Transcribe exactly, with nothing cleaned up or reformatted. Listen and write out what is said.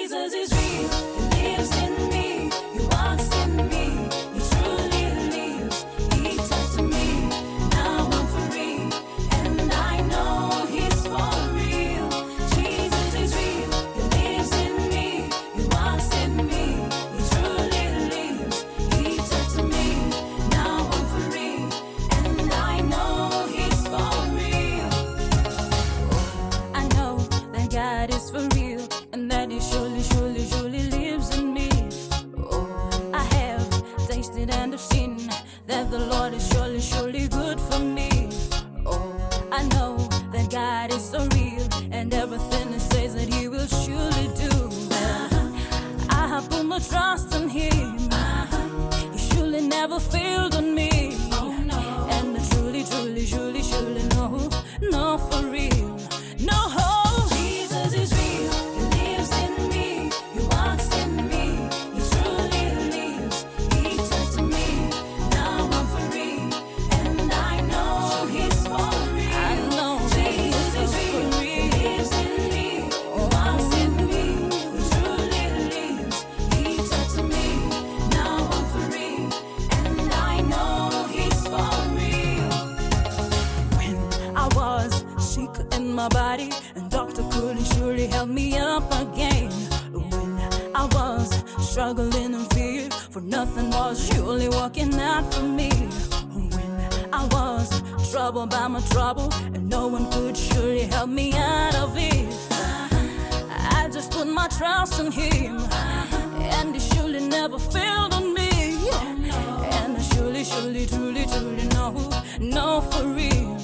Jesus is real. He lives in me. He walks in me. He truly lives. He touched me. Now I'm free, and I know He's for real. Jesus is real. He lives in me. He walks in me. He truly lives. He touched me. Now I'm free, and I know He's for real. I know that God is for real, and that He surely, surely, surely lives in me. Oh, I have tasted and have seen that the Lord is surely, surely good for me. Oh, I know that God is so real, and everything He says that He will surely do. I have put my trust in Him. He surely never failed on me. And I truly, truly, surely, surely know, know for real. No, Jesus is real. He lives in me. He walks in me. He truly lives. He touched me. Now I'm free, and I know He's for real. I know Jesus is real. He lives in me. He walks in me. He truly lives. He touched me. Now I'm free, and I know He's for real. When I was sick in my body, and doctor couldn't surely help me up again. When I was struggling in fear, for nothing was surely working out for me. When I was troubled by my trouble, and no one could surely help me out of it, I just put my trust in Him, and He surely never failed on me. And I surely, surely, truly, truly know, know for real.